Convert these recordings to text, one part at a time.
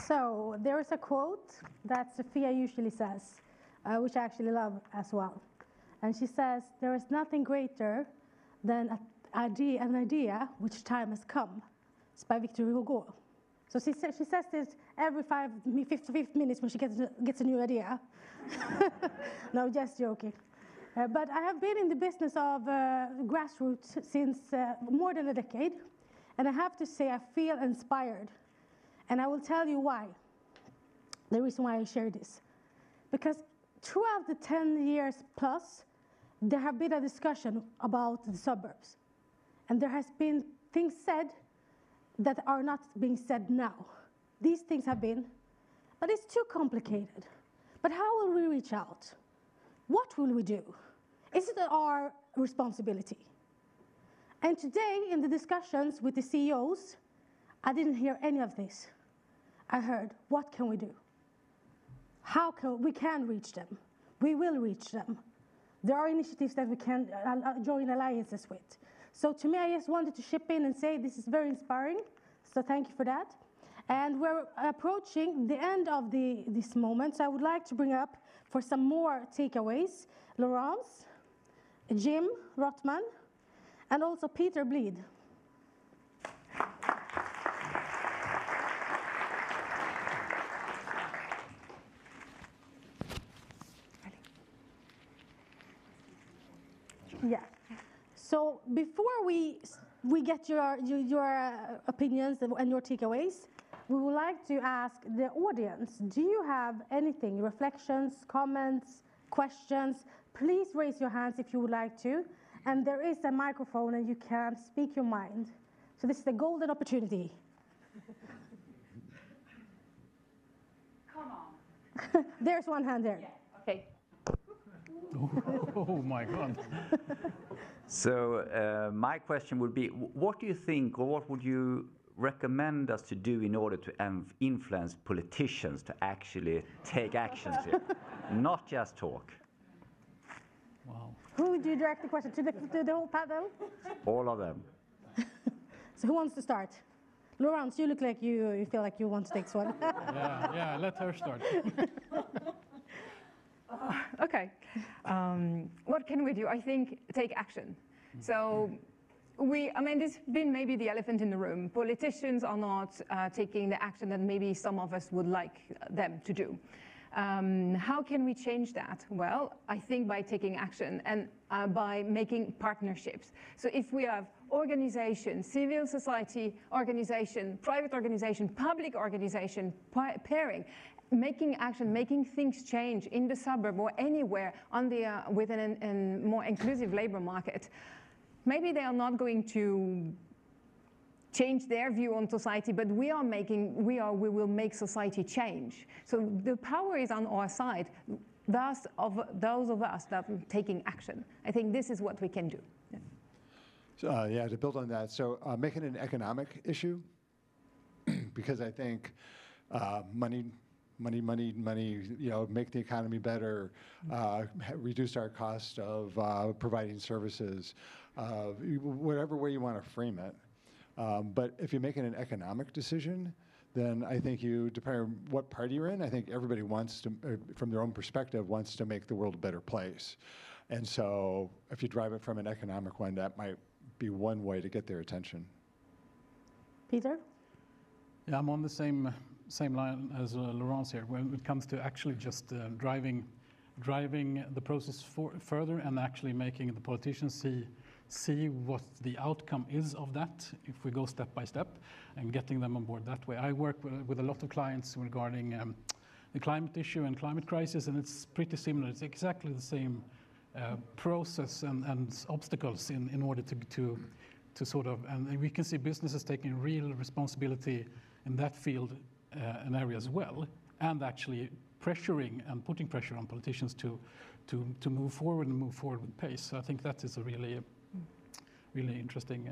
So there is a quote that Sophia usually says, which I actually love as well. And she says, "There is nothing greater than an idea which time has come." It's by Victor Hugo. So she says this every 55 minutes when she gets a new idea. No, just joking. But I have been in the business of grassroots since more than a decade. And I have to say I feel inspired. And I will tell you why. The reason why I share this. Because throughout the 10 years plus, there have been a discussion about the suburbs. And there has been things said that are not being said now. These things have been, but it's too complicated. But how will we reach out? What will we do? Is it our responsibility? And today, in the discussions with the CEOs, I didn't hear any of this. I heard, what can we do? How can we reach them? We will reach them. There are initiatives that we can join alliances with. So to me, I just wanted to chip in and say this is very inspiring. So thank you for that. And we're approaching the end of this moment. So I would like to bring up for some more takeaways, Laurence, Jim Rothman, and also Peter Bleed. Yeah. So before we get your opinions and your takeaways, we would like to ask the audience, do you have anything, reflections, comments, questions? Please raise your hands if you would like to. And there is a microphone and you can speak your mind. So this is the golden opportunity. Come on. There's one hand there. Yeah, okay. Oh my God. So my question would be, what do you think, or what would you recommend us to do in order to influence politicians to actually take actions here, not just talk? Wow. Who would you direct the question to? The whole panel? All of them. So who wants to start? Laurence, you look like you feel like you want to take this one. Yeah, let her start. Okay. What can we do? I think take action. So this has been maybe the elephant in the room. Politicians are not taking the action that maybe some of us would like them to do. How can we change that? Well, I think by taking action and by making partnerships. So if we have organization, civil society organization, private organization, public organization, pairing, making action, making things change in the suburb or anywhere on the within a more inclusive labor market. Maybe they are not going to change their view on society, but we will make society change. So the power is on our side. Those of us that are taking action. I think this is what we can do. Yeah. So, to build on that, so make it an economic issue, because I think money, make the economy better, reduce our cost of providing services, whatever way you want to frame it. But if you make it an economic decision, then I think depending on what party you're in, I think everybody wants to, from their own perspective, wants to make the world a better place. And so if you drive it from an economic one, that might be one way to get their attention. Peter? Yeah, I'm on the same line as Laurence here, when it comes to actually just driving the process further and actually making the politicians see what the outcome is of that if we go step by step and getting them on board that way. I work with a lot of clients regarding the climate issue and climate crisis, and it's pretty similar. It's exactly the same process and obstacles in order to sort of, and we can see businesses taking real responsibility in that field and area as well, and actually pressuring and putting pressure on politicians to move forward and move forward with pace. So I think that is a really interesting,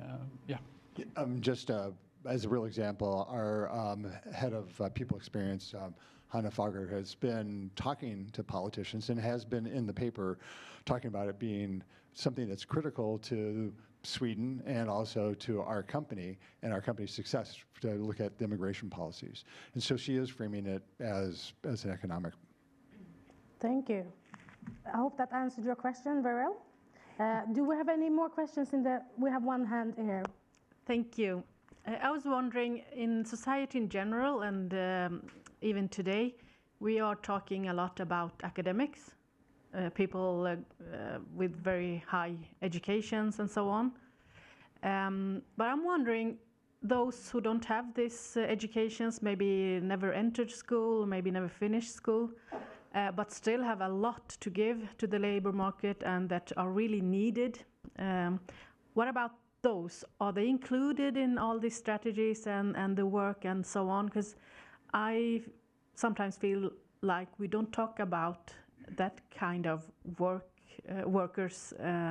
Just as a real example, our head of people experience, Hanna Fager, has been talking to politicians and has been in the paper talking about it being something that's critical to Sweden and also to our company and our company's success to look at the immigration policies. And so she is framing it as an economic. Thank you. I hope that answered your question very well. Do we have any more questions we have one hand here. Thank you. I was wondering, in society in general and even today, we are talking a lot about academics, people with very high educations and so on. But I'm wondering, those who don't have these educations, maybe never entered school, maybe never finished school, but still have a lot to give to the labor market and that are really needed. What about those? Are they included in all these strategies and the work and so on? Because I sometimes feel like we don't talk about that kind of workers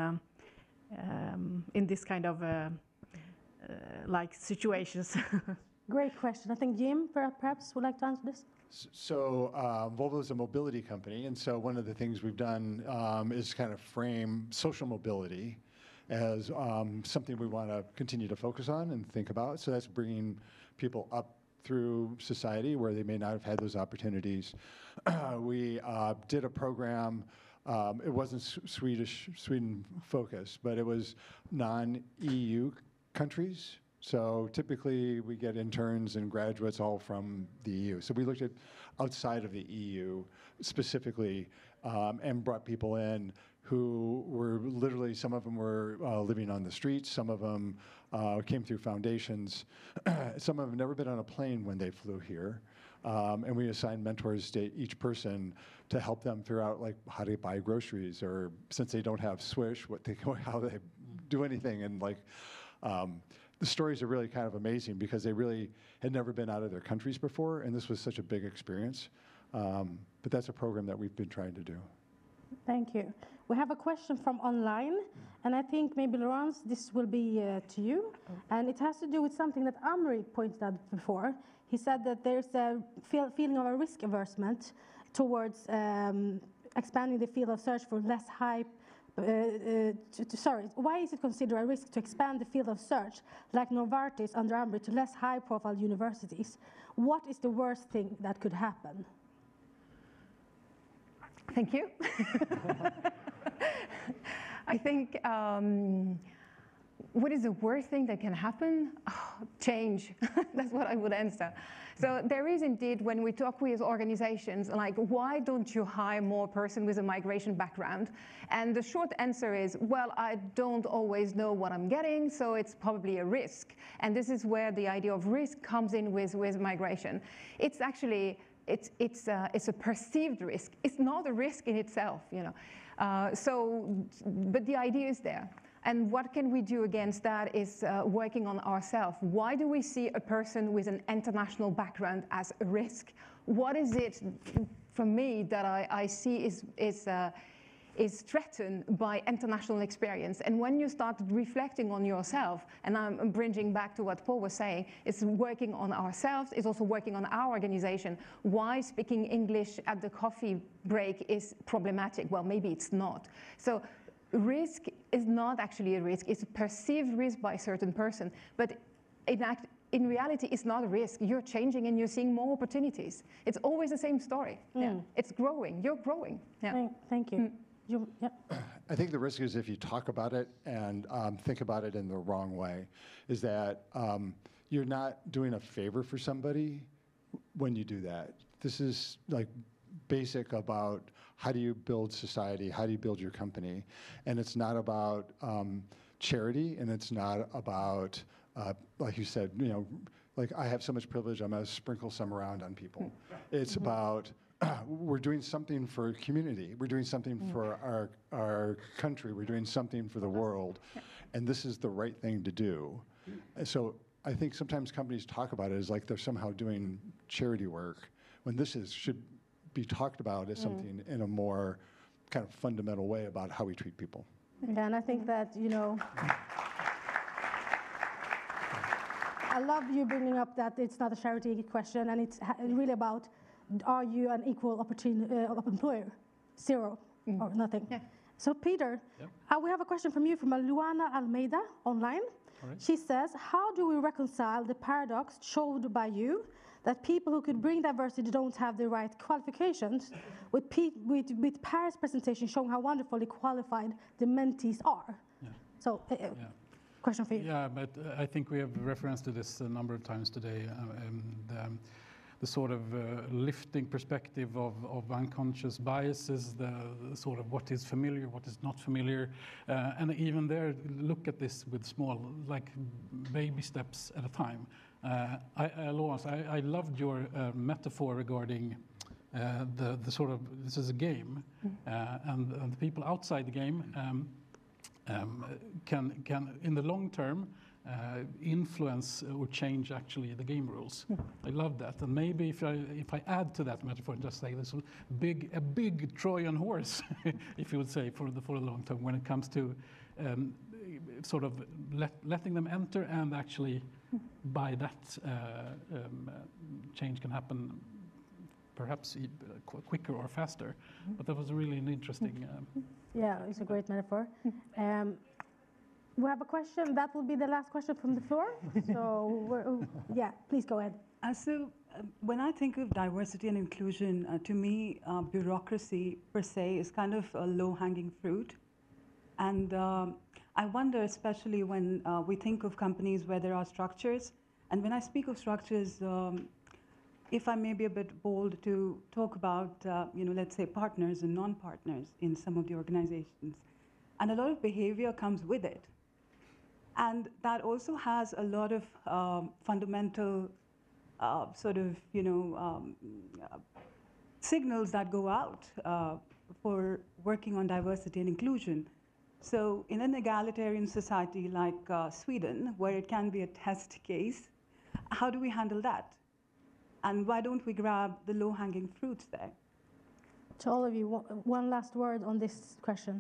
in this kind of like situations. Great question. I think Jim perhaps would like to answer this. So Volvo is a mobility company, and so one of the things we've done is kind of frame social mobility as something we want to continue to focus on and think about. So that's bringing people up through society where they may not have had those opportunities. We did a program. It wasn't Sweden focused, but it was non-EU countries. So typically we get interns and graduates all from the EU. So we looked at outside of the EU specifically and brought people in who were literally, some of them were living on the streets, some of them came through foundations, some of them never been on a plane when they flew here. And we assigned mentors to each person to help them figure out like how to buy groceries, or since they don't have Swish, how they do anything. And like, the stories are really kind of amazing because they really had never been out of their countries before, and this was such a big experience. But that's a program that we've been trying to do. Thank you. We have a question from online, and I think maybe Laurence, this will be to you. And it has to do with something that Amri pointed out before. He said that there's a feeling of a risk aversion towards expanding the field of search for less high. Why is it considered a risk to expand the field of search, like Novartis under Amri, to less high-profile universities? What is the worst thing that could happen? Thank you. I think what is the worst thing that can happen? Oh, change. That's what I would answer. So there is indeed, when we talk with organizations, like, why don't you hire more person with a migration background? And the short answer is, well, I don't always know what I'm getting, so it's probably a risk. And this is where the idea of risk comes in with migration. It's actually, it's a perceived risk. It's not a risk in itself, you know. But the idea is there. And what can we do against that is working on ourselves. Why do we see a person with an international background as a risk? What is it, for me, that I see is threatened by international experience? And when you start reflecting on yourself, and I'm bringing back to what Paul was saying, it's working on ourselves, it's also working on our organization. Why speaking English at the coffee break is problematic? Well, maybe it's not. So risk is not actually a risk. It's a perceived risk by a certain person. But in reality, it's not a risk. You're changing and you're seeing more opportunities. It's always the same story. Yeah. It's growing. You're growing. Yeah. Thank you. I think the risk is if you talk about it and think about it in the wrong way, is that you're not doing a favor for somebody when you do that. This is like basic about how do you build society, how do you build your company, and it's not about charity, and it's not about, like you said, you know, like I have so much privilege, I'm gonna sprinkle some around on people. It's about we're doing something for community, we're doing something for our country, we're doing something for the world, and this is the right thing to do. And so I think sometimes companies talk about it as like they're somehow doing charity work, when this should be talked about as something in a more kind of fundamental way about how we treat people. Yeah, and I think that, you know, I love you bringing up that it's not a charity question, and it's really about, are you an equal opportunity employer? Zero or nothing. Yeah. So Peter, Yep. we have a question from you from Luana Almeida online. All right. She says, how do we reconcile the paradox showed by you that people who could bring diversity don't have the right qualifications with Paris' presentation showing how wonderfully qualified the mentees are? Yeah. So, question for you. Yeah, but I think we have referenced to this a number of times today. The sort of lifting perspective of unconscious biases, the sort of what is familiar, what is not familiar, and even there, look at this with small, like baby steps at a time. Lawrence, I loved your metaphor regarding the sort of, this is a game, and the people outside the game can in the long term influence or change actually the game rules. I love that, and maybe if I add to that metaphor and just say this a big Trojan horse, if you would say, for the long term when it comes to sort of letting them enter, and actually by that change can happen perhaps quicker or faster. But that was really an interesting. Yeah, it's a great metaphor. We have a question. That will be the last question from the floor. So, yeah, please go ahead. When I think of diversity and inclusion, to me, bureaucracy per se is kind of a low-hanging fruit. And I wonder, especially when we think of companies where there are structures, and when I speak of structures, if I may be a bit bold to talk about, let's say partners and non-partners in some of the organizations, and a lot of behavior comes with it. And that also has a lot of fundamental signals that go out for working on diversity and inclusion. So in an egalitarian society like Sweden, where it can be a test case, how do we handle that? And why don't we grab the low-hanging fruits there? To all of you, one last word on this question.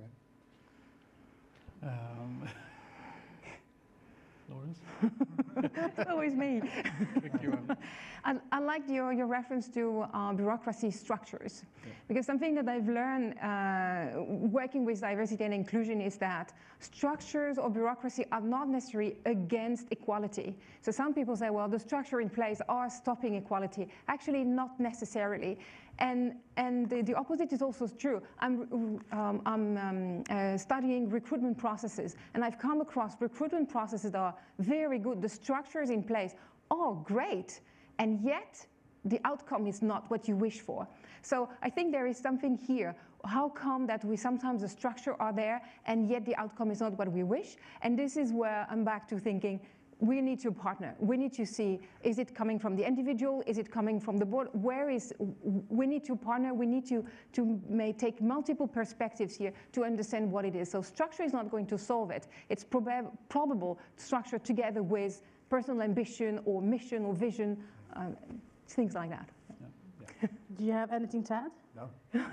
Lawrence? It's always me. Thank you. I liked your reference to bureaucracy structures, because something that I've learned working with diversity and inclusion is that structures or bureaucracy are not necessarily against equality. So some people say, well, the structure in place are stopping equality. Actually, not necessarily. And the opposite is also true. I'm studying recruitment processes, and I've come across recruitment processes that are very good. The structure is in place. Oh, great. And yet, the outcome is not what you wish for. So I think there is something here. How come that sometimes the structure are there, and yet the outcome is not what we wish? And this is where I'm back to thinking, we need to partner. We need to see, is it coming from the individual? Is it coming from the board? We need to partner. We need to take multiple perspectives here to understand what it is. So structure is not going to solve it. It's probable structure together with personal ambition or mission or vision, things like that. Yeah. Do you have anything to add? No.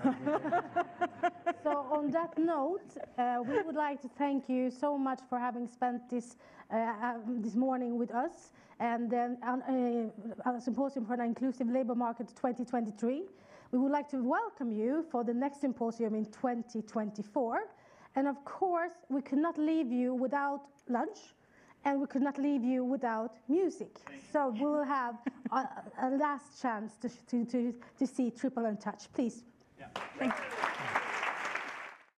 So on that note, we would like to thank you so much for having spent this morning with us, and then a symposium for an inclusive labor market 2023. We would like to welcome you for the next symposium in 2024. And of course, we could not leave you without lunch, and we could not leave you without music. So we will have a last chance to see Triple Untouched. Please. Thank you.